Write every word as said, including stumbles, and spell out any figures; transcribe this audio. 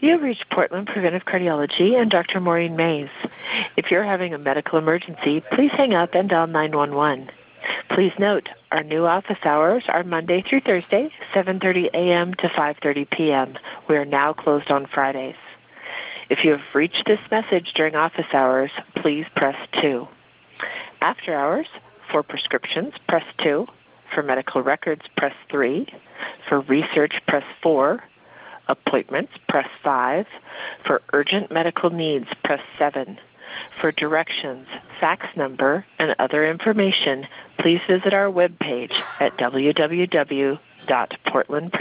You have reached Portland Preventive Cardiology and Doctor Maureen Mays. If you're having a medical emergency, please hang up and dial nine one one. Please note, our new office hours are Monday through Thursday, seven thirty a.m. to five thirty p.m. We are now closed on Fridays. If you have reached this message during office hours, please press two. After hours, for prescriptions, press two. For medical records, press three. For research, press four. Appointments, press five. For urgent medical needs, press seven. For directions, fax number, and other information, please visit our webpage at w w w dot portland